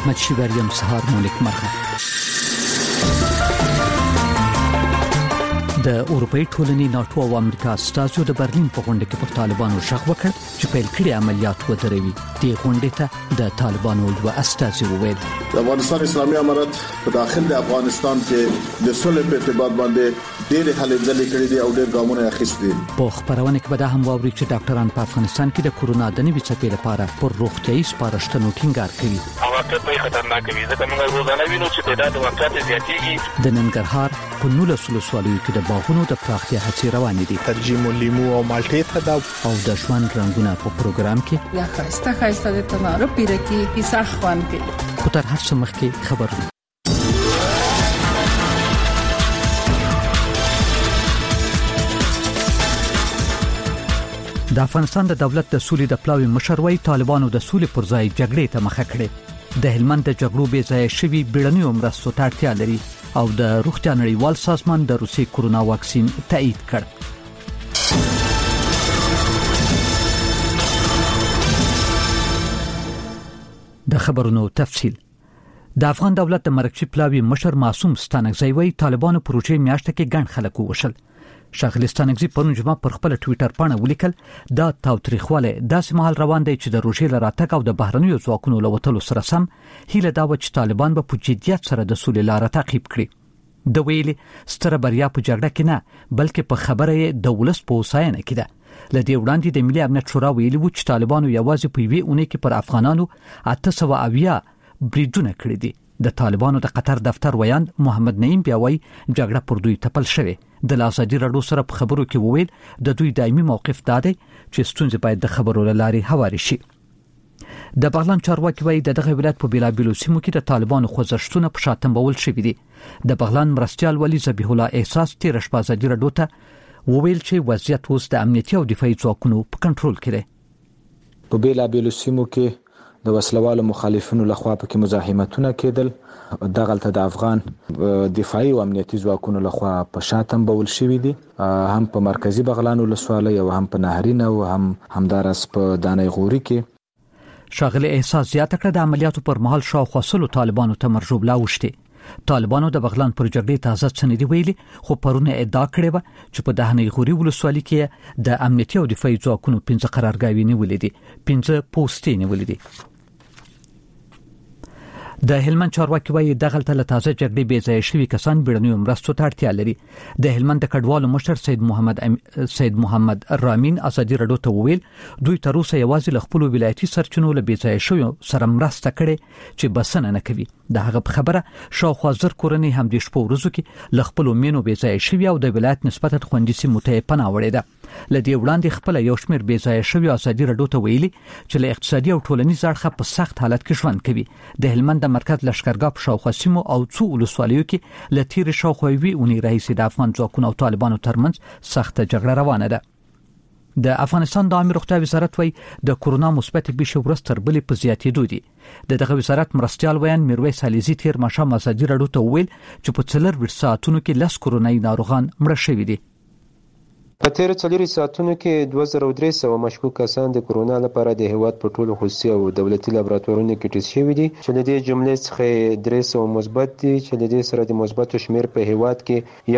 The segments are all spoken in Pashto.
احمد شیوریم سهار مولک مرخه. د اروپאי ټولنې ناتو او امریکا استازو د برلین په غونډه کې پر طالبانو شغ وکړ چې پیل کړي عملیات ودروي. د غونډې ته د طالبانو یو استازي وویل د افغانستان اسلامي امارت په داخل د افغانستان کې د صلح په ارتباط باندې ډېر هلې ځلې کړې دي او ډېر ګامونه اخیستي. په خبرونه کې به دا هم واوري چې ډاکټران په افغانستان کې د کورونا د نوي څپې لپاره پر روغتيایي سپارښتنو ټینګار کوي. واقعي په خطرناک وي ځکه موږ روزانه وینو چې تعداد واقعیت زیاتېږي. د ننګرهار په 19 ولسوالیو کې د باغونو د پراختیا هڅې روانې دي. ترجمه لیمو او مالټې ته دا او د ژوند رنگونه په پروګرام کې یا خسته د تنارو پیرکی کیسه خوان کې خو تر هر څه مخکې خبرونه. د افغانستان د دولت د سولې د پلاوي مشروي طالبانو د سولې پر ځای جګړې ته مخه کړې. د هلمند د جګړو بې ځای شوی بیړنیو مرستو ته اړتیا لري او د روغتیا نړیوال سازمان د روسي کورونا واکسین تایید کړ. د خبرونو تفصیل. د افغان دولت د مرکزی پلاوي مشر معصوم ستانکزی وی طالبانو پروژې میاشته کې ګڼ خلک وشل. شاغلی ستانکزی پرون جمعه پر خپل ټوئیټر باندې ولیکل دا تاوتریخواله داسې مهال روان دی چې د روژې لراتګ او د بهرنیو ځواکونو لوتلو سره سم هیله دا و چې طالبان به په جدیت سره د سولې لار تعقیب کړي. د ویلي ستره بریا په جګړه کې نه بلکې په خبره د ولس په وساینه کې ده. لدې وړاندې د ملي امنیت شورا ویلي و چې طالبانو یوازې په یوې اونۍ کې پر افغانانو 800 بریدونه کړی دي. د طالبانو د قطر دفتر ویاند محمد نعیم بیاوی جګړه پر دوی تپل شوه. د لاسادي رادیو سره په خبرو کې وویل د دوی دایمي موقف دادی چې ستونزې باید د خبرو لاري هواري شي. د بغلان چارواکي وایي دغه ولایت په بیلابیلو سیمو کې د طالبانو خوځښتونه په شاتم بول شوې دي. د بغلان مرستيال ولی ذبیح الله احساس تیر شپه ازادي رادیو ته وویل چې وضعیت اوس د امنیتي او دفاعي ځواکونو په کنټرول کې دی. په بیلابیلو سیمو کې د وسلوالو مخالفینو لخوا پکې مزاحمتونه کېدل. دغلته د افغان دفاعي او امنیتي ځواکونو لخوا په شاتم بول شوې دي، هم په مرکزی بغلان ولسوالۍ او هم په نهرین او هم همدارس په دانۍ غوري کې. شاغلی احساس زیاته کړه د عملیاتو پر مهال شاوخوا سلو طالبانو ته مرجوب لا وشته. طالبانو د بغلان پر جګړې تازه سندې ویلي خو پرونه ادعا کړې و چې په دهنۍ غوري ولسوالۍ کې د امنیتي او دفاعي ځواکونو 15 قرارګاوې نیولې دي، 15 پوسټې نیولې دي. د هلمند چارواکي وایي دغلته له تازه جګړې بې ځای شوي کسان بیړنیو مرستو ته اړتیا لري. د هلمند د کډوالو مشر سید محمد رامین ازادي رادیو ته وویل دوی تر اوسه یوازې له خپل ولایتي سرچینو له بې ځای شوي سره مرسته کړي چې بسنه نه کوي. د هغه خبره شاوخوا زر کورنۍ هم د شپو ورځو کې له خپل مینو بې ځای شوي او د ولایت نسبت خوندې سیمو ته پناه وړي ده. لدې وړاندې خپل یو شمېر بې ځای شوي ازادي رادیو ته ویلي چې له اقتصادي او ټولنیز اړخه په سخت حالت کې ژوند کوي. د هلمند د مرکز لشکرګاه په شاوخوا سیمو او څو ولسوالیو کې له تیر شاوخوا وی اونۍ راهیسې د افغان ځواکونو او طالبانو ترمنځ سخت جګړه روانه ده. د افغانستان د عامه روغتیا وزارت وایي د کورونا مثبت بیشه ورځ تر بلې په زیاتېدو دي. دغه وزارت مرستيال ویان میرویس علیزی تیر ماښام ازادي رادیو ته ویل چې په 4 ساعتونو کې 10 کورونای ناروغان مړه شوي دي. په تیر 4 ساعتونو کې 2300 مشکوک کسان د کورونا لپاره د هیواد په ټولو خصوصي او دولتي لابراتوارونو کې ټیسټ شوي دي چې د دې جملې څخه 300 مثبت دي چې د دې سره د مثبتو شمیر په هیواد کې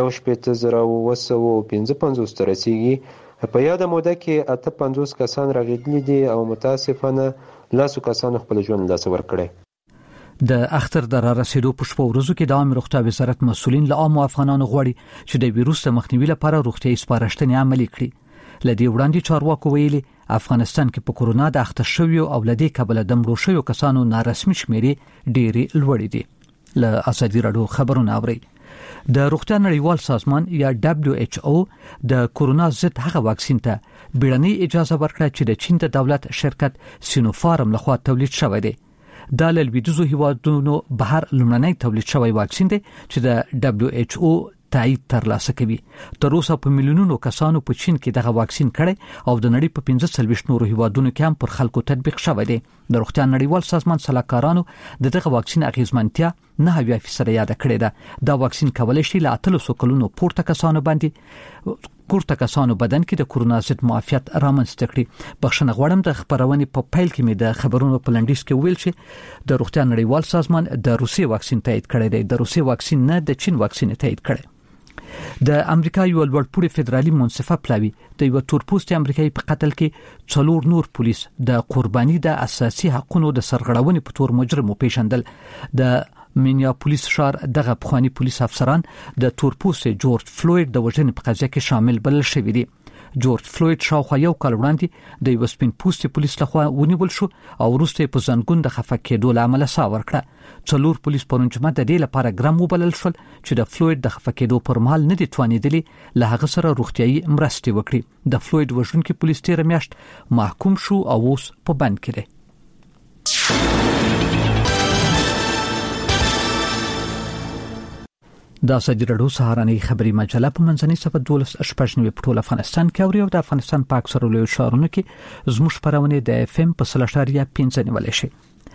1,955 تر رسیدي. په یاده موده کې 58 کسان راغلي دي او متاسفانه 10 کسانو خپل ژوند له لاسه ورکړي. د اختر د را رسیدو په شپو ورځو کې د عامه روغتیا وزارت مسؤلین له عامو افغانانو غواړي چې د ویروس د مخنیوي لپاره روغتیايي سپارښتنې عملي کړي. لدې وړاندې چارواکو ویلي افغانستان کې په کورونا د اخته شویو او لدې کبله د مړو شویو کسانو نارسمي شمیرې ډېرې لوړې دي. له ازادي رادیو خبرونه اوري. د روغتیا نړیوال سازمان یا WHO د کورونا ضد هغه واکسین ته بیړنۍ اجازه ورکړه چې د چین د دولت شرکت سینوفارم لخوا تولید شوی دی. دا له لویدیځو هیوادونو بهر لومړنی تولید شوی واکسین دی چې د WHO تایید ترلاسه کوي. تر اوسه په میلیونونو کسانو په چین کې دغه واکسین کړي او د نړۍ په 15 نورو هیوادونو کې هم پر خلکو تطبیق شوی دی. د روغتیا نړیوال سازمان سلاکارانو دغه واکسین اغیزمنتیا 9% یاد کړی ده. دا واکسین کولای شي له 300 کلونو پورته کسانو بدن کې د کورونا ضد معافیت رامنځته کړي. بخښنه غواړم د خبرونې په پیل کې مې د خبرونو په لنډیز کې ویل چې د روغتیا نړیوال سازمان د روسي واکسین تایید کړی دی. د روسي واکسین نه د چین واکسین تایید کړی. د امریکا یو لوړپوړي فدرالي منصفه پلاوی د یو تورپوستي امریکایي په قتل کې 4 نور پولیس د قرباني د اساسي حقوقو د سرغړونې په تور مجرم وپیژندل. د مینیاپولیس ښار دغه پخوانی پولیس افسران د تورپوستي جورج فلوید د وژنې په قضیه کې شامل بلل شوی دي. جورج فلوید شاوخوا یو کال وړاندې د یو سپین پوستي پولیس لخوا ونیول شو او وروسته په ځنګون د خفه کېدو له امله سا ورکړه. 4 پولیس پرون جمعه د دې لپاره ګرام وبلل شول چې د فلوید د خفه کېدو پر مهال نه دي توانیدلي له هغه سره روغتيایي مرستې وکړي. د فلوید وژونکي پولیس تیر میاشت محکوم شو او اوس په بند کې دی. دا سجی رډو سهارنۍ خبري مجله په منځنۍ صفه 12 په ټول افغانستان کې او د افغانستان په اکثرو لوی ښارونو کې زموږ خبرونه د FM په 3.5 نیولې شي.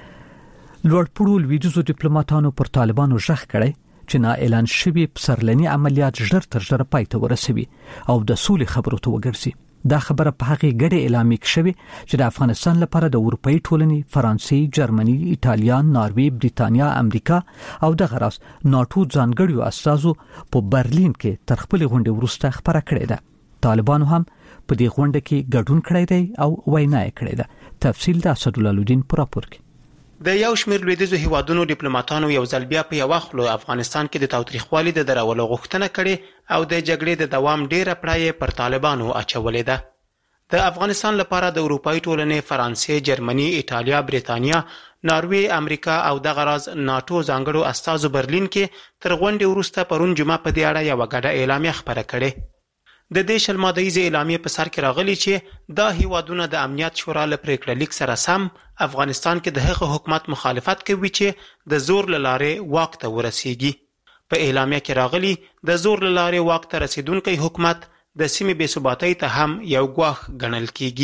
لوړپوړو لویدیزو ډیپلوماټانو پر طالبانو ژغ کړي چې نا اعلان شوی سرلنی عملیات ژر تر ژره پای ته ورسوي او د سولې خبرو ته وګرځي. دا خبره په هغه ګډه اعلان شوی چې د افغانستان لپاره د اروپאי ټولنې فرانسې، جرمني، ایټالیا، ناروې، بریتانیا، امریکا او د غراس ناتو ځانګړیو استازو په برلین کې تر خپل غونډې وروسته خبره کړې ده. طالبانو هم په دې غونډه کې ګډون کړی دی او وینا یې کړې ده. تفصیل د اسدالله لودین پر راپور کې. د یو شمېر لویدیځو هیوادونو ډیپلوماټانو یو ځل بیا په یو خپل افغانستان کې د تاوتریخوالي د درولو غوښتنه کړې او د جګړې د دوام ډیره پړای پر طالبانو اچولې ده. د افغانستان لپاره د اروپאי ټولنې فرانسې، جرمني، ایټالیا، بریتانیا، ناروې، امریکا او د غراز ناتو ځانګړو استازو برلین کې تر غونډې وروسته پرون جمعه په دې اړه یو غډه اعلامیه خبره کړې. د دې شلمادهیزه اعلامیه په سر کې راغلي چې دا هیوادونه د امنیت شورا له پریکړه لیک سره سم افغانستان کې د هغه حکومت مخالفت کوي چې د زور لاره واک ته ورسیږي. په اعلامیه کې راغلي د زور لاره واک ته رسیدونکي حکومت د سیمې بې ثباتۍ ته هم یو ګواښ ګڼل کیږي.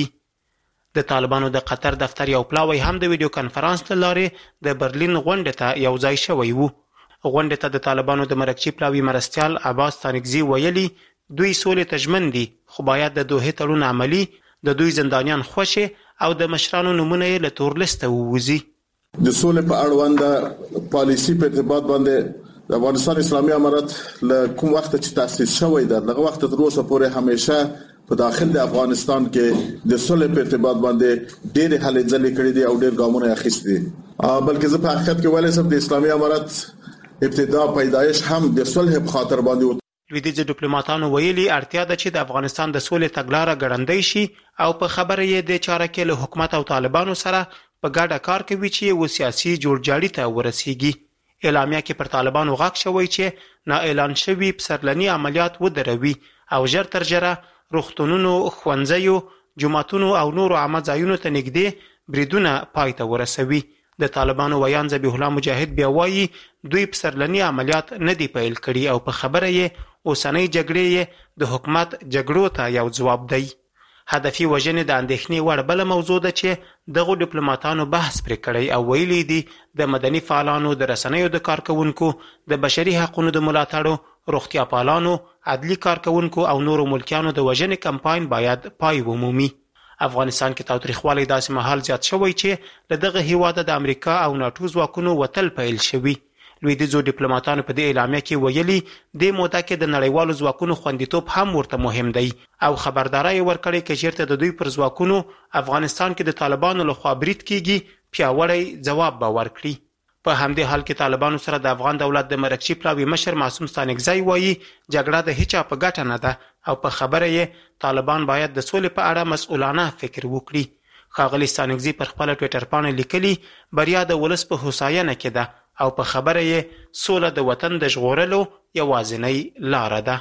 د طالبانو د قطر دفتر یو پلاوی هم د ویډیو کانفرنس له لارې د برلین غونډې ته یو ځای شوی وو. غونډې ته د طالبانو د مرکزي پلاوی مرستیال عباس ستانکزي ویلي دوی سولې ته ژمن دي، خو باید د دوه تړون عملی، د دوی زندانیان خوشي او د مشرانو نمونه یې له تور لیسته ووزي. د سولې په اړوند پالیسی په ارتباط باندې د افغانستان اسلامي امارت له کوم وخت چې تاسیس شوی دی دغه وخت تر اوسه پورې همیشه په داخل د افغانستان کې د سولې په ارتباط باندې ډېر هلې ځلې کړې دي او ډېر ګامونه اخیستي دي. بلکې زه په حقیقت کې ویلای شم د اسلامي امارت ابتدا پیدایش هم د صلح په خاطر باندې. لویدیځ ډیپلوماټانو ویلي اړتیا ده چې د افغانستان د سولې تګلاره ګړندۍ شي او په خبره یې د چاره کې له حکومت او طالبانو سره په ګډه کار کوي چې و سیاسي جوړجاړي ته ورسیږي. اعلامیه کې پر طالبانو غاښ شوی چې نا اعلان شوی پسرلنی عملیات ودروي او ژر تر ژره روغتونونو، ښوونځیو، جوماتونو او نورو عامه ځایونو ته نږدې بریدونه پای ته ورسوي. د طالبانو ویان ذبیح الله مجاهد بیا وایي دوی پسرلنی عملیات نه دی پیل کړي او په خبره یې اوسنۍ جګړې د حکومت جګړو ته یو ځواب دی. هدفي وژنې د اندېښنې وړ بله موضوع ده چې دغو ډیپلوماټانو بحث پرې کړی او ویلي دي د مدني فعالانو، د رسنیو د کارکونکو، د بشري حقوقو د ملاتړو، روغتیا پالانو، عدلي کارکونکو او نورو ملکیانو د وژنې کمپاین باید پای ومومي. افغانستان کې تاوتریخوالی داسې مهال زیات شوی چې له دغه هیواده د امریکا او ناتو ځواکونو وتل پیل شوي. لویدیځو ډیپلوماټانو په دې اعلامیه کې ویلي دې موده کې د نړیوالو ځواکونو خوندیتوب هم ورته مهم دی او خبرداری ورکړی چې چیرته د دوی پر ځواکونو افغانستان کې د طالبانو لخوا برید کیږي پیاوړی ځواب به ورکړي. په همدې حال کې طالبانو سره د افغان دولت د مرکزي پلاوي مشر معصوم ستانکزی وایي جګړه د هیچا په ګټه نه ده او په خبره یې طالبان باید د سولې په اړه مسؤلانه فکر وکړي. ښاغلي ستانکزي پر خپل ټویټر باندې لیکلي بریا د ولس په هوساینه کې ده او په خبره یې سوله د وطن د ژغورلو یوازینۍ لاره ده.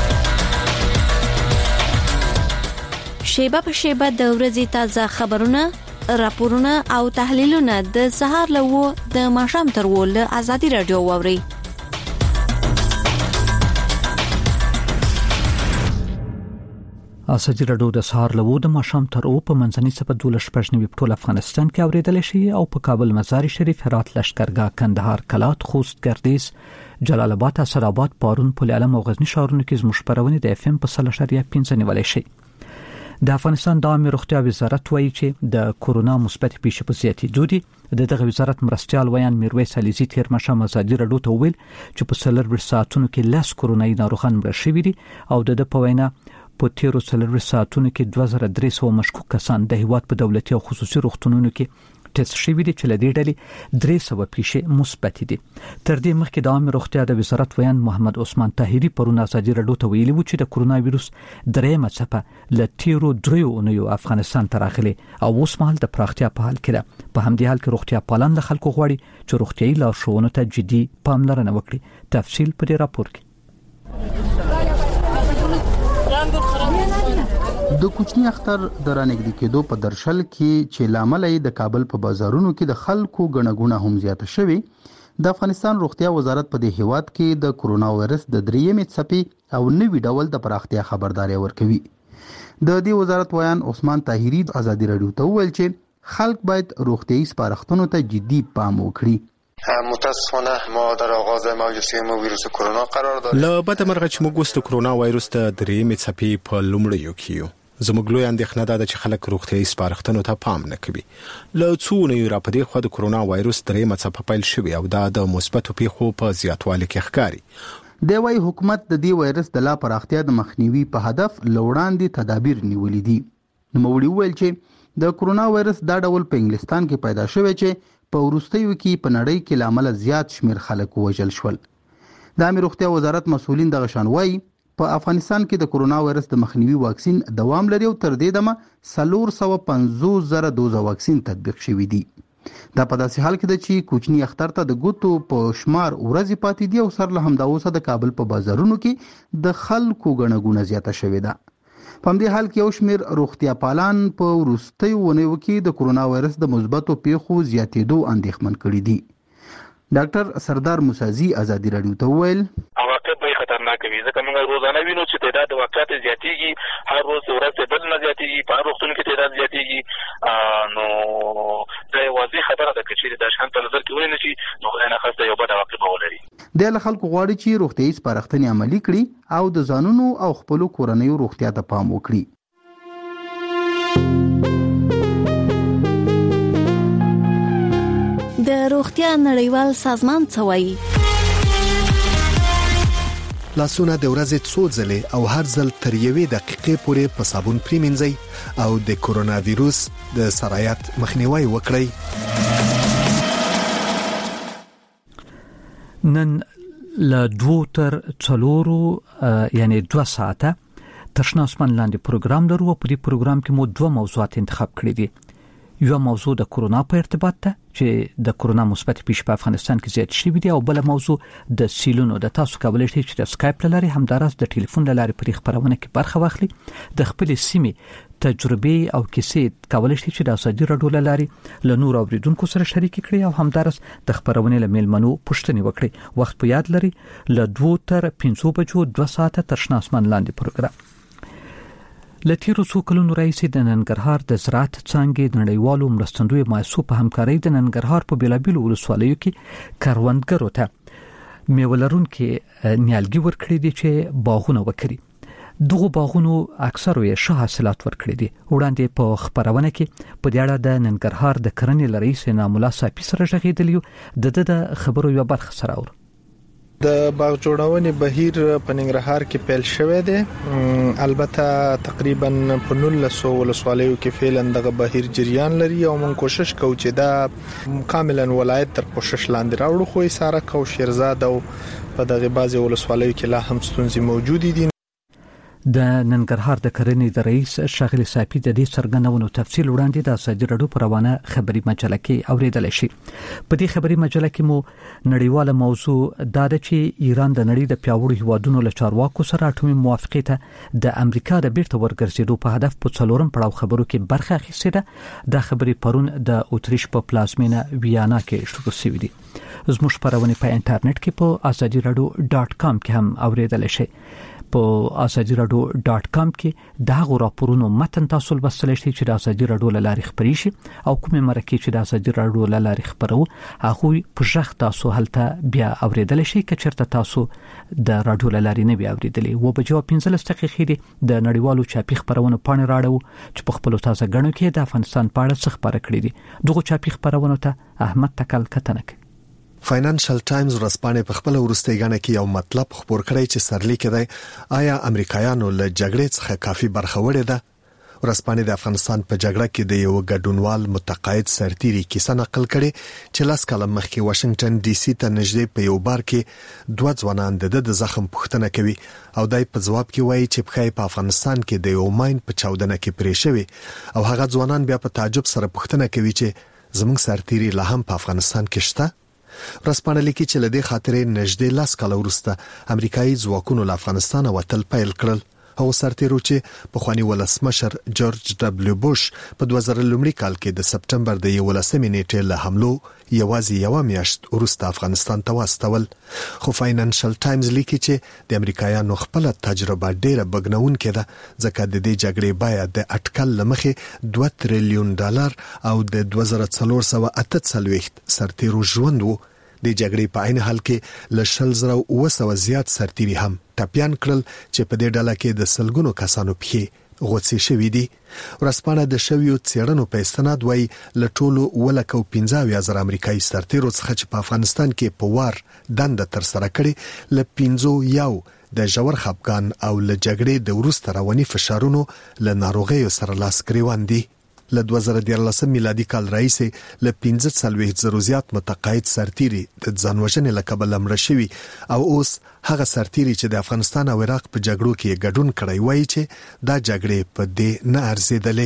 شیبه په شیبه د ورځې تازه خبرونه، راپورونه او تحلیلونه د سهار له 9 د ماښام تر 10 له ازادي رادیو واوري. ازادي رادیو د سهار له وو د ماشام تر او په منځني سپه 12 په ټول افغانستان کې اوریدل شي او په کابل مزار شریف هرات لشکرګاه کندهار کلات خوست ګردیز جلال آباد اسداباد پارون پل علم او غزنی ښارونو کې زموږ خبرونه د اف ام په 3.5 نیولای شي. د افغانستان د عامه روغتیا وزارت وایي چې د کورونا مثبت پیښې په زیاتېدو دي. دغه وزارت مرستيال ویان میرویس علیزی تیر ماښام ازادي رادیو ته ویل چې په 3 ساعتونو کې لاس کورونای ناروغان مړ شوي دي او د پوینا په 13 ساعتونو کې 2300 مشکوک کسان د هیواد په دولتي او خصوصي روغتونونو کې ټیسټ شوي دي چې لدې ډلې 300 پیښې مثبت دي. تر دې مخکې د عامه روغتیا د وزارت ویان محمد عثمان طاهری پرون ازادي رادیو ته ویلي و چې د کورونا وایروس درېمه څپه له تیرو دریو اونیو افغانستان ته راغلي او اوس مهال د پراختیا په حال کې ده. په همدې حال کې روغتیا پالان د خلکو غواړي چې روغتیايي لارښوونو ته جدي پاملرنه وکړي. تفصیل په دې راپور کې. د کوچنی اختر د رانګدي کېدو په درشل کې چې لامل د کابل په بازارونو کې د خلکو غنغونه هم زیاته شوي. د افغانستان روغتیا وزارت په دې هیواد کې د کورونا وایرس د درېمې څپې او نوي ډول د پراختیا خبرداري ورکوي. د دې وزارت ویان عثمان طاهری ازادي رادیو ته ویل چې خلک باید روغتیايي سپارښتنو ته جدي پام وکړي. متاسفانه ما در آغاز موج سوم ویروس کرونا قرار داریم. له بده مرغه چې موږ د کرونا وایروس د درېمې څپې په لومړیو کې یو. زموږ لوی اندېښنه ده چې خلک روغتیايي سپارښتنو ته پام نه کوي. له څو نه را پدې خو د کرونا وایروس درېمه څپه پیل شوې او دا د مثبتو پیښو په زیاتوالي کې ښکاري. د وايي حکومت د دې وایرس د لا پراختیا د مخنیوي په هدف لوړاندې تدابیر نیولې دي. نو وړي ویل چې د کرونا وایرس دا ډول په انګلستان کې پیدا شوی چې په وروستیو کې په نړۍ کې لامل زیات شمیر خلک وژل شول. د عامه روغتیا وزارت مسؤلین د غشان وایي په افغانستان کې د کرونا وایرس د مخنیوي واکسین دوام لري او تر دې دمه 450,000 دوزه واکسین تطبیق شوی دی. دا په داسې حال کې ده چې کوچنی اختر ته د ګوتو په شمار ورځې پاتې دي او سر له همدا اوسه د کابل په بازارونو کې د خلکو غنغونه زیاته شوې ده. په همدې حال کې یو شمیر روغتیا پالان په وروستیو اونیو کې د کرونا وایرس د مثبتو پیښو زیاتېدو اندېښمن کړي دي. ډاکټر سردار موسازي ازادي رادیو ته ویل خطرناک وي ځکه موږ روزانه وینو چې تعداد د واقعات زیاتېږي، هر روز ورځ بل نه زیاتېږي، په هر وختونو کې تعداد زیاتېږي. نو دا واضح خبره ده چې د شان په نظر کې ونی نشي نو خدای نه خاصه یو بد عواقب ولري. د خلکو غواړي چې روغتیايي سپارښتنې عملي کړي او د ځانونو او خپل کورنیو روغتیا ته پام وکړي. د روغتیا نړیوال سازمان څه وایي؟ لاسونه د ورځې څو ځلې او هر ځل تر یوې دقیقې پورې په صابون پریمنځئ او د کورونا وایروس د سرایت مخنیوي وکړئ. نن له 2 تر 4 یعنی 2 ساعته تشنا اسمان لاندې پروګرام لرو. په دې پروګرام کې مو 2 موضوعات انتخاب کړی دي. یو موضوع د کورونا په ارتباط ته چې د کورونا مثبت پیښې په افغانستان کې زیات شوي دي او بل موضوع د سیلونو د تاسو کولای شئ چې د سکایپ لاري همدارس د ټلیفون لاري په خبرونه کې برخه واخلي. د خپل سیمې تجربه او کیسې کولای شئ چې د ازادي رادیو لاري له نور اوریدونکو سره شریک کړئ او همدارس د خبرونه له میلمنو پوښتنه وکړئ. وخت په یاد لري له 2 تر 5 بجو 2 ساعته ترشنا اسمان لاندې پروګرام. لتیرو څو کلونو راځي د ننګرهار د زراعت څنګه د نړیوالو مرستندوی مؤسسو په همکارۍ د ننګرهار په بیلابیلو ولسوالیو کې کاروندګرو ته میولرون کې نیالګي ورکړي دي چې باغونه وکړي. دغه باغونو اکثره یې ښه حاصلات ورکړي دي. وړاندې په خبرونه کې په دې اړه د ننګرهار د کرنې رئیس نامولا صافي سره ژغېدلی د خبرو یو برخه سره اور د باغ جوړونې بهیر په ننګرهار کې پیل شوی دی. البته تقریبا په 1900 ولسوالیو کې فعلا دغه بهیر جریان لري او موږ کوشش کوو چې دا کاملا ولایت تر کوشش لاندې راوړو. خو ساره کو شیرزاد او په دغه بعضي ولسوالیو کې لا هم ستونزې موجود دي. د ننګرهار د کرنې د رئیس ښاغلي صافي د دې څرګندونو تفصیل وړاندې د ازادي رادیو په روانه خبري مجله کې اوریدل شي. په دې خبري مجله کې مو نړیواله موضوع دا ده چې ایران د نړۍ د پیاوړو هیوادونو له چارواکو سره اټومي موافقه ته د امریکا د بیرته ورګرځېدو په هدف په څلورم پړاو خبرو کې برخه اخیستې ده. د خبري پرون د اوتریش په پلازمینه ویانا کې شروع شوې دي. زموږ خبرونه په انټرنیټ کې په azadiراdio.com کې هم اوریدل شي. په asajiradyo.com کې دا غو راپورونو متن تاسو لوستلی شئ چې د ازادي رادیو لارې خبري شي او کومه مرکه چې د ازادي رادیو لارې خبرو هغه په ژغ تاسو هلته بیا اوریدل شي که چیرته تاسو د رادیو لارې نه بیا اوریدلی و په جواب 15 دقیقې دی د نړیوالو چاپی خبرونه پاڼې راړو چې په خپل تازه غنو کې د افغانستان په اړه څه خبره کړې دي دغه چاپی خبرونه ته احمد تکل کتنک فاینانشل ټایمز ورځپاڼه په خپل ورستۍ غاڼه کې یو مطلب خبر کړی چې سرلیک دی آیا امریکایانو له جګړې څخه کافي برخه وړې ده ورځپاڼه د افغانستان په جګړه کې د یو ګډونوال متقاعد سرتیری کیسه نقل کړي چې لاس کلم مخکې واشنگټن ډي سي ته نږدې په یو بار کې دوه ځوانان د زخم پوښتنه کوي او دای په جواب کې وایي چې په افغانستان کې د یو ماین په چاودنه کې پرې شوی او هغه ځوانان بیا په تعجب سره پوښتنه کوي چې زموږ سرتیری لا هم په افغانستان کې شته رسپانه لیکي چې لدې خاطرې نږدې لاس کال وروسته امریکایي ځواکونو له افغانستان وتل پیل کړل او سرتیرو چې په خواني ولسمشر جورج دبليو بوش په 2000 کال کې د سپټمبر د 11 نیټې له حملو یوازې یو میاشت وروسته افغانستان ته واستول خو فاینانشل ټایمز لیکي چې د امریکایانو خپل تجربه ډیره بګنون کړه ځکه د دې جګړې باید د اټکل لمخې 2 تریلیون ډالر او د 2448 سرتیرو ژوند وو د جګړې په عین حال کې ل 2000 زیات سرتیري هم ټاپیان کړل چې په دې ډله کې د سلګونو کسانو په غوڅې شوې دي ورسپانه د شویو څېړنو په استناد وایي ل ټولو 15,000 امریکایي سرتیرو څخه چې په افغانستان کې په وار دند تر سره کړي ل 15 د ژور خپګان او ل جګړې د وروسته رواني فشارونو ل ناروغیو سره لاس ګریوان دي ل 2013 میلادي کال راهیسې ل 15,000 زیات متقاعد سرتیري د ځانوژنې له کبله مړه شوي او اوس هغه سرتیري چې د افغانستان او عراق په جګړو کې ګډون کړی وایي چې دا جګړې په دې نه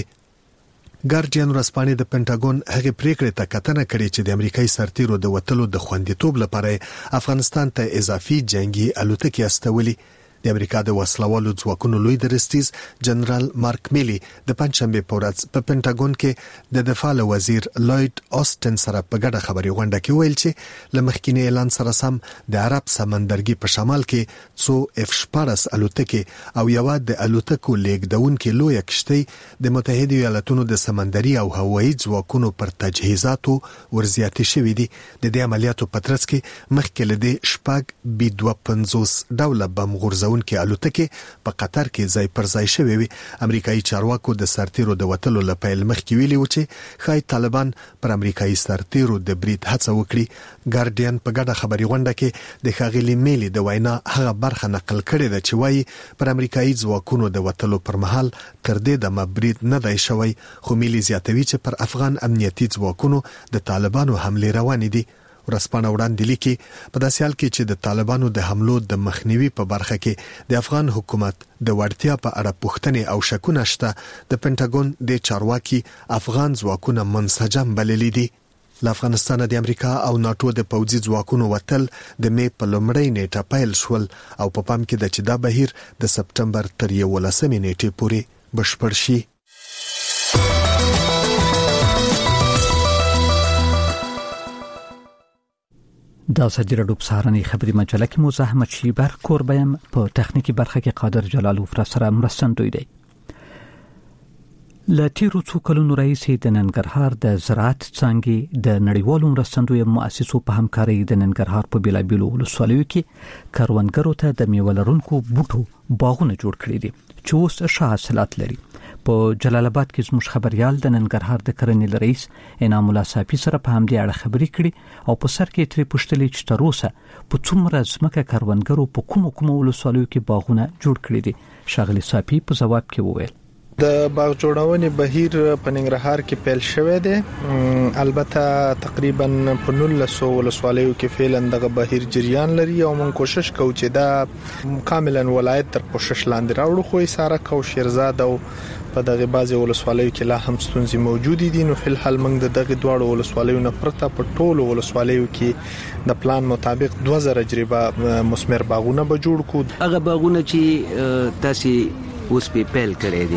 ارزېدلې ګارډین ورځپاڼې د پینټاګون هغه پریکړې ته کتنه کړې چې د امریکایي سرتیرو د وټلو د خوندیتوب لپاره افغانستان ته اضافي جنگي الوتکې استولي د امریکا د وسلوالو ځواکونو لوی درستیز جنرال مارک میلی د پنځشنبه په ورځ په پینټاګون کې د دفاع وزیر لوید اوسټن سره په ګډه خبري غونډه کې ویل چې لمخکینی اعلان سره سم د عرب سمندرګي په شمال کې څو F-14 الوتکې او یو د الوتکو لیږدونکو لوی کشتۍ د متحده ایالاتونو د سمندري او هوایي ځواکونو پر تجهیزاتو ورزياتي شوې دي د دې عملیاتو په ترڅ کې مخکې لدې شپږ B-250 ډوله بم غورځون کې الوتکې په قطر کې ځای پر ځای شوې وي امریکایي چارواکو د سرتیرو د وټلو لپاره مخکې ویلي و چې خای طالبان پر امریکایي سرتیرو د برید هڅه وکړي ګارډین په ګډه خبري غونډه کې د خاغلی میلی د وینا هغه برخه نقل کړې ده چې وایي پر امریکایي ځواکونو د وټلو پر مهال تر دې د مبرید نه دی شوی خو میلی زیاتوي چې پر افغان امنیتي ځواکونو د طالبانو حمله روانې دي ورسپانه وړاندې لیکي په داسې حال کې چې د طالبانو د حملو د مخنیوي په برخه کې د افغان حکومت د وړتیا په اړه پوښتنې او شکونه شته د پینټاګون د چارواکي افغان ځواکونه منسجم بللي دي له افغانستان د امریکا او ناتو د پوځي ځواکونو وتل د می په لومړۍ نیټه پیل شول او په پام کې د چې دا بهیر د سپټمبر تر 11 نیټې پورې بشپړ شي د ازادي رادیو په سهارنۍ خبري مجله کې مو زحمت شیبر کوربیم په تخنیکی برخه کې قادر جلالوف را سره مرستندوی دی ل تیرو څو کلونو راهیسې د ننګرهار د زراعت څانګې د نړیوالو مرستندوی مؤسسو په همکارۍ د ننګرهار په بیلابیلو ولسوالیو کې کاروانګرو ته د میوه لرونکو بوټو باغونه جوړ کړي دي چې اوس ښه حاصلات لري په جلال آباد کې زموږ خبريال د ننګرهار د کرنې رئیس انعام الله صافي سره په همدې اړه خبرې کړي او په سر کې ترې پوښتلې چې تر اوسه په څومره ځمکه کاروانګرو په کوم ولسوالیو کې باغونه جوړ کړي دي شاغلي صافي په جواب کې وویل د باغ جوړونې بهیر په ننګرهار کې پیل شوی دی البته تقریبا په 1900 ولسوالیو کې فعلا دغه بهیر جریان لري او موږ کوشش کوو چې دا کاملا ولایت تر پوښښ لاندې راوړو خو ساره کو شیرزاد او په دغه بازي ولسوالیو کې لا هم ستونزې موجود دي نو فل حال موږ دغه دواړو ولسوالیو نه پرته په ټولو ولسوالیو کې د پلان مطابق 2000 تجربه مثمر باغونه به جوړ کو هغه باغونه چې تاسو اوس په پیل کړی دي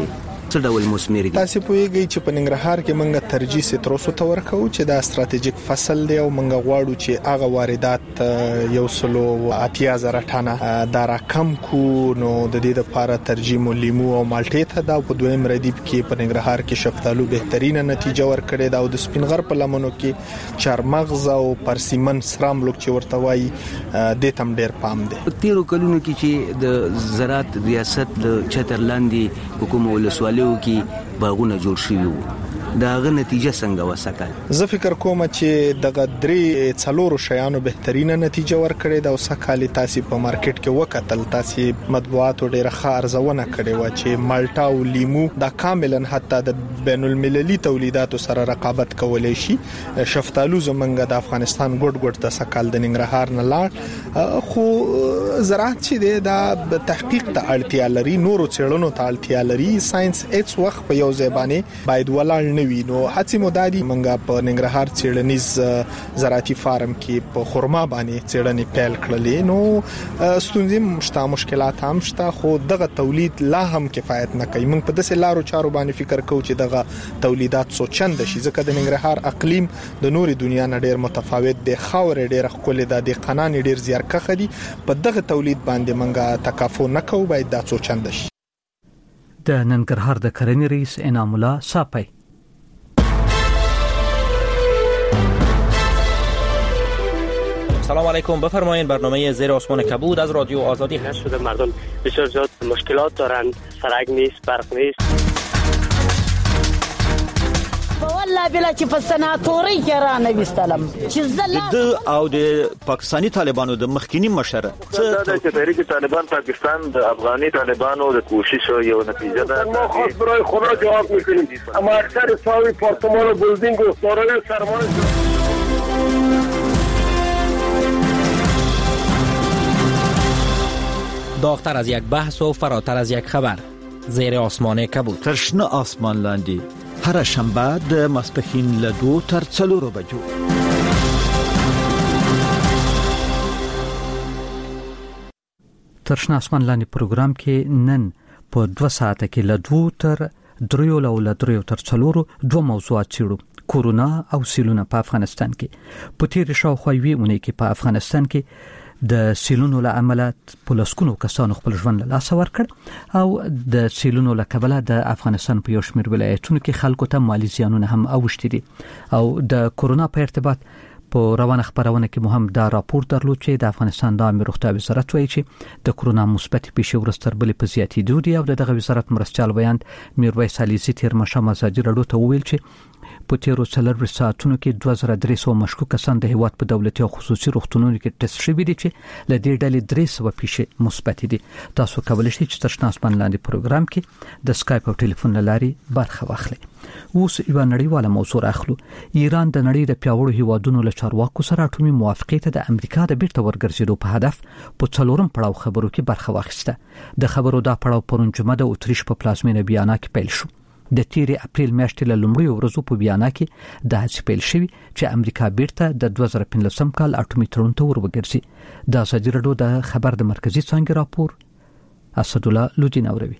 څه ډول مثمر دي؟ تاسو پوهیږئ چې په ننګرهار کې موږ ترجیح ستروسو ته ورکو چې دا ستراتیژیک فصل دی او موږ غواړو چې هغه واردات 180,000 ټنه دا رقم کو نو د دې لپاره ترجیح مو لیمو او مالټې ته دا په دویم ردیف کې په ننګرهار کې شفتالو بهترینه نتیجه ورکړې دا او د سپینغر په لمنو کې چارمغز او پرسیمن سراملوک چې ورته وایي د تم ډیر پام دی. تیرو کلونو کې چې د زراعت ریاست د چترلاندې حکومت ولسوالیو کې باغونه جوړ شوي وو دا غو نتیجه څنګه وسکل؟ زه فکر کوم چې دغه درې څلورو شیانو بهترینه نتیجه ورکړې دا او سکهالي تاسو په مارکیټ کې وکتل تاسو مطبوعات ډیره خارزونه کړې و چې مالټا او لیمو دا کاملا حتی د بین المللي تولیداتو سره رقابت کولای شي. شفتالو زمونږ د افغانستان ګډ د سکهال د ننګرهار نه لاړ خو زراعت چې دا تحقیق ته اړتیا لري نورو څېړنو ته اړتیا لري ساينس هیڅ وخت په یو ځای باندې باید ولاړ نوي نو هڅې مدادي منګه په ننګرهار څېړنیز زراعتي فارم کې په خرما باندې څېړنې پیل کړلې نو ستونزې مشکلات هم شته خو دغه تولید لا هم کفایت نه کوي. موږ په داسې لارو چارو باندې فکر کوو چې دغه تولیدات سوچند شي ځکه د ننګرهار اقلیم د نوري دنیا نه ډیر متفاوت دی خاور ډیر خپل د قنان ډیر زیارکخه دي په دغه تولید باندې منګه تکافو نه کوو باید دا سوچند شي. د ننګرهار د کرنې رئیس انعام الله صافی سلام علیکم بفرمایید برنامه زیر آسمان کبود از رادیو آزادی هست. شده مردم بسیار زیاد مشکلات دارند سرک نیست برق نیست والله بلا چې په سناتوري کې را نه وستلم چې د او د پاکستانی طالبانو د مخکینی مشر څه د تحریک طالبان پاکستان د افغاني طالبانو د کوشش یو نتیجه ده. ما خاص برای خدا جواب میکنیم اما اکثر ساوی پارتمان و بلدینگ و دارای سرمایه داغتر از یک بحث و فراتر از یک خبر زیر آسمان کبود ترشنه آسمان لاندی هر شنبه د ماسپښین له 2 تر 4 بجو ترشنه آسمان لاندی پروګرام کې نن په 2 ساعته کې له 2 تر 3 له 3 تر 4 دوه موضوعات چیرو کورونا او سیلونه په افغانستان کې په تیر شاوخوا وی اونۍ کې په افغانستان کې د سیلونو له امله پولیسونو کسانو خپل ژوند له لاس ورکړ او د سیلونو له کبله د افغانستان په یو شمېر ولایتونو کې خلکو ته مالی زیانونه هم اوښتي دي او د کورونا په ارتباط په روانه خبرونه کې مهم دا راپور درلود چې د افغانستان د عامه روغتیا وزارت وایي چې د کورونا مثبت پیښې ورستر بلې په زیاتېدو دي او دغه وزارت مرستيال بیان میرویس علیزي تیر مشام ازادي راډیو ته وویل چې په تیرو 4 ساعتونو کې 2300 مشکوک کسان د هیواد په دولتي او خصوصي روغتونونو کې ټیسټ شوي دي چې ل دې ډلې 300 پیښې مثبت دي. تاسو کولی شئ چې ترشنه آسمان لاندې پروګرام کې د سکایپ او ټلیفون لاري برخه واخلئ. اوس یو نړیواله موضوع اخلو. ایران د نړۍ د پیاوړو هیوادونو له چارواکو سره اټومي موافقه ته د امریکا د بیرته ورګرځېدو په هدف په څلورم پړاو خبرو کې برخه واخیسته. د خبرو دا پړاو پرون جمعه د اتریش په پلازمینه ویانا کې پیل شو. د تیری اپریل میاشتې له لومړیو ورځو په ویانا کې د هڅې پیل شوی چې امریکا بیرته د 2015 کال اټومي تړون ته وروګرځي. د ازادي راډیو د خبر د مرکزی څنګه راپور اسد الله لودین اوروي.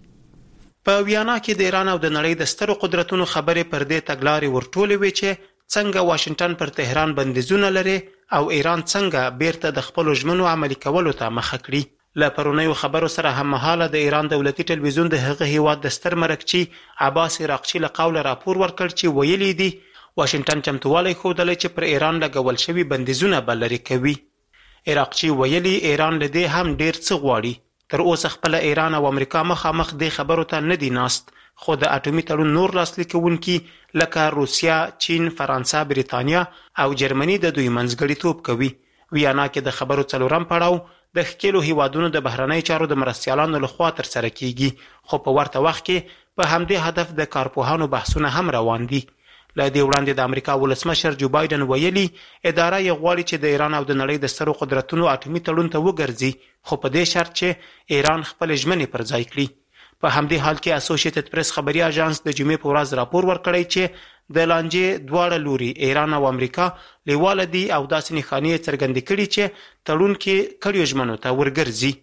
په ویانا کې د ایران او د نړۍ د سترو قدرتونو خبرې پر دې تګلارې ورټولې وي چې څنګه واشنگټن پر تهران بندیزونه لري او ایران څنګه بیرته د خپل ژمنو عملي کولو ته مخه کړي. له پرونیو خبرو سره هم مهاله د ایران دولتي ټلویزیون د هغه هیواد د ستر مرکچی عباس عراقچی له قوله راپور ورکړ چې ویلي دي واشنگټن چمتووالی ښودلی چې پر ایران لګول شوي بندیزونه به لرې کوي. عراقچی ویلي ایران له دې هم ډیر څه غواړي. تر اوسه خپل ایران او امریکا مخامخ د خبرو ته نه دي ناست خو د اټومي تړون نور لاسلیک کوونکي لکه روسیا، چین، فرانسه، بریتانیا او جرمني د دوی منځګړیتوب کوي. ویانا کې د خبرو څلورم پړاو د ښکېلو هیوادونو د بهرنۍ چارو د مرستیالانو لخوا ترسره کیږي خو په ورته وخت کې په همدې هدف د کارپوهانو بحثونه هم روان دي. له دې وړاندې د امریکا ولسمشر جو بایدن ویلي اداره یې غواړي چې د ایران او د نړۍ د سترو قدرتونو اټومي تړون ته وګرځي خو په دې شرط چې ایران خپل ژمنې پر ځای کړي. په همدې حال کې اسوسییټډ پریس خبري اژانس د جمعې په ورځ راپور ورکړی چې د لانجې دواړه لوري ایران او امریکا لیواله دي او داسې نښانې څرګندې کړي چې تړون کې کړیو ژمنو ته ورګرځي.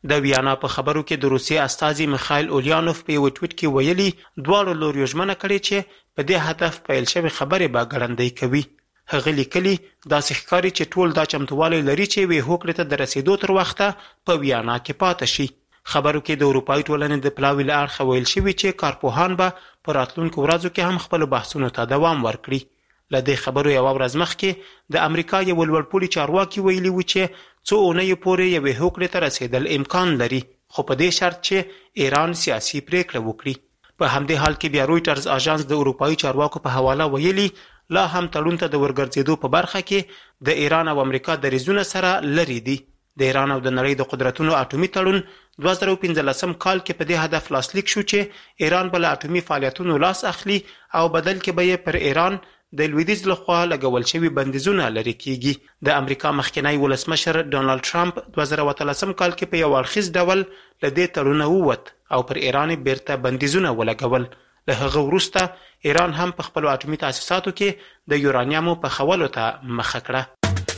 د ویانا په خبرو کې د روسیې استازي میخایل اولیانوف په یو ټویټ کې ویلي دواړو لوریو ژمنه کړې چې په دې هدف پیل شوی خبرې به ګړندۍ کوي. هغه لیکلي داسې ښکاري چې ټول دا چمتووالی لري چې وې هوکړې ته د رسیدو تر وخته په ویانا کې پاتې شي. خبرو کې د اروپایي ټولنې د پلاوي له اړخه ویل شوي چې کارپوهان به په راتلونکو ورځو کې هم خپلو بحثونو ته دوام ورکړي. له دې خبرو یوه ورځ مخکې د امریکا یو لوړپوړي چارواکي ویلي و چې څو اونیو پورې یوې هوکړې ته رسیدل امکان لري، خو په دې شرط چې ایران سیاسي پریکړه وکړي. په همدې حال کې بیا رویټرز اژانس د اروپایي چارواکو په حواله ویلي لا هم تړون ته د ورګرځېدو په برخه کې د ایران او امریکا دریځونه سره لرې دي. د ایران او د نړۍ د قدرتونو اټومي تړون 2015 کال کې په دې هدف لاسلیک شو چې ایران به له اټومي فعالیتونو لاس اخلي او بدل کې به یې پر ایران د لویدیځ لخوا لګول شوي بندیزونه لرې کیږي. د امریکا مخکنی ولسمشر ډونالد ټرمپ 2013 کال کې په یو اړخیز ډول له دې تړونه ووت او پر ایران بیرته بندیزونه ولګول. له هغه وروسته ایران هم په خپلو اټومي تاسیساتو کې د یورانیمو پخولو ته مخه کړه.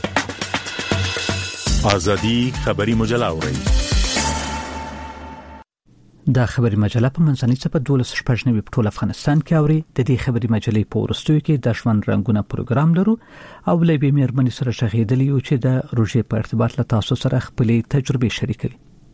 ازادي خبري مجله اوري. دا خبري مجله په منځنۍ څپه 12 په ټول افغانستان کې اوري. د دې خبري مجلې په ورستیو کې د ژوند رنگونه پروګرام لرو او لبي مېرمنې سره شغېدلی یو چې د روژې په ارتباط له تاسو سره خپلې تجربې شریکوي.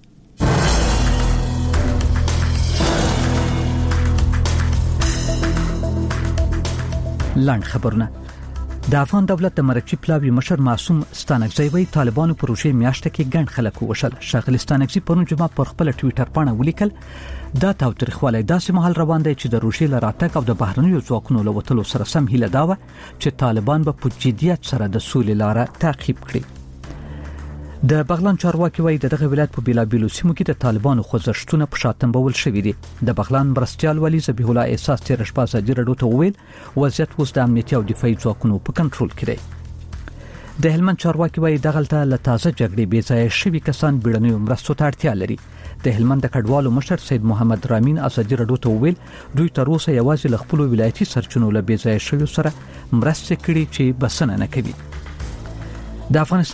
لاند خبرونه. د افغان دولت د مرکزی پلاوی مشر معصوم ستانکزی وی طالبانو پر روژې میاشت کې ګڼ خلک وشل. شغل ستانکزی پرون جمعه پر خپل ټوئیټر باندې ولیکل دا تاوتریخوالی داسې مهال روان دی چې د روژې لراتک او د بهرنیو ځواکونو لوتلو سره سم هیله دا و چې طالبان به په جدیت سره د سولې لاره تعقیب کړي. د بغلان چارواکي وایي دغه ولایت په بیلابیلو سیمو کې د طالبانو خوځښتونه په شاتنبول شوې دي. د بغلان مرستيال والی ذبیح الله احساس تیر شپه ازادي رادیو ته ویل وضعیت اوس د امنیتي او دفاعي ځواکونو په کنټرول کې دی. د هلمند چارواکي وایي دغلته له تازه جګړې بې ځایه شوي کسان بیړنیو مرستو ته اړتیا لري. د هلمند د کډوالو مشر سید محمد رامین ازادي رادیو ته ویل دوی تر اوسه یوازې له خپل ولایتي سرچینو له بې ځایه شویو سره مرستې کړي چې بسنه نه کوي. د افغانستان